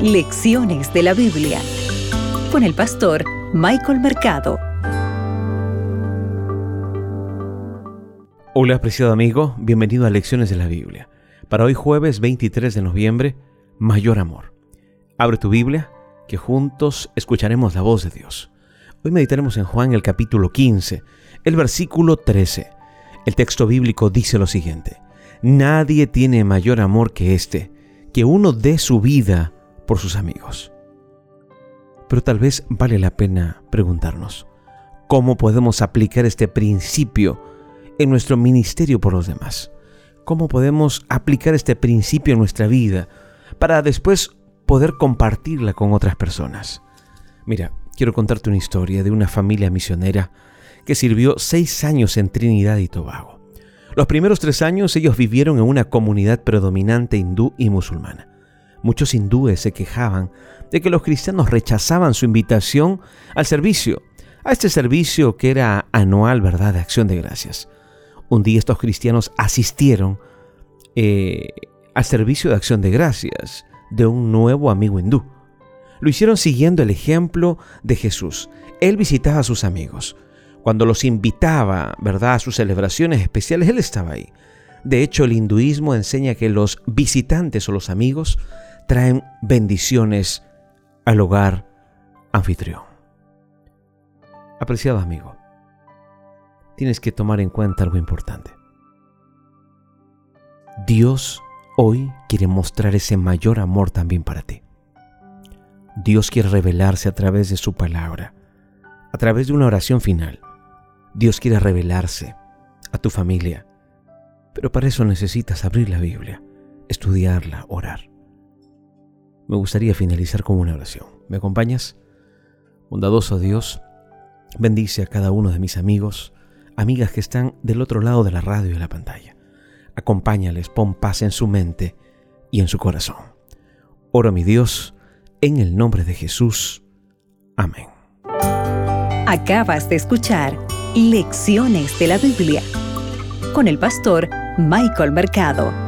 Lecciones de la Biblia con el pastor Michael Mercado. Hola, apreciado amigo, bienvenido a Lecciones de la Biblia. Para hoy jueves 23 de noviembre, Mayor Amor. Abre tu Biblia, que juntos escucharemos la voz de Dios. Hoy meditaremos en Juan el capítulo 15, el versículo 13. El texto bíblico dice lo siguiente: Nadie tiene mayor amor que este, que uno dé su vida por sus amigos. Pero tal vez vale la pena preguntarnos, ¿cómo podemos aplicar este principio en nuestro ministerio por los demás? ¿Cómo podemos aplicar este principio en nuestra vida para después poder compartirla con otras personas? Mira, quiero contarte una historia de una familia misionera que sirvió 6 años en Trinidad y Tobago. Los primeros 3 años ellos vivieron en una comunidad predominante hindú y musulmana. Muchos hindúes se quejaban de que los cristianos rechazaban su invitación al servicio, a este servicio que era anual, ¿verdad?, de acción de gracias. Un día estos cristianos asistieron al servicio de acción de gracias de un nuevo amigo hindú. Lo hicieron siguiendo el ejemplo de Jesús. Él visitaba a sus amigos. Cuando los invitaba, ¿verdad?, a sus celebraciones especiales, Él estaba ahí. De hecho, el hinduismo enseña que los visitantes o los amigos traen bendiciones al hogar anfitrión. Apreciado amigo, tienes que tomar en cuenta algo importante. Dios hoy quiere mostrar ese mayor amor también para ti. Dios quiere revelarse a través de su palabra, a través de una oración final. Dios quiere revelarse a tu familia, pero para eso necesitas abrir la Biblia, estudiarla, orar. Me gustaría finalizar con una oración. ¿Me acompañas? Bondadoso Dios, bendice a cada uno de mis amigos, amigas que están del otro lado de la radio y de la pantalla. Acompáñales, pon paz en su mente y en su corazón. Oro, mi Dios, en el nombre de Jesús. Amén. Acabas de escuchar Lecciones de la Biblia con el pastor Michael Mercado.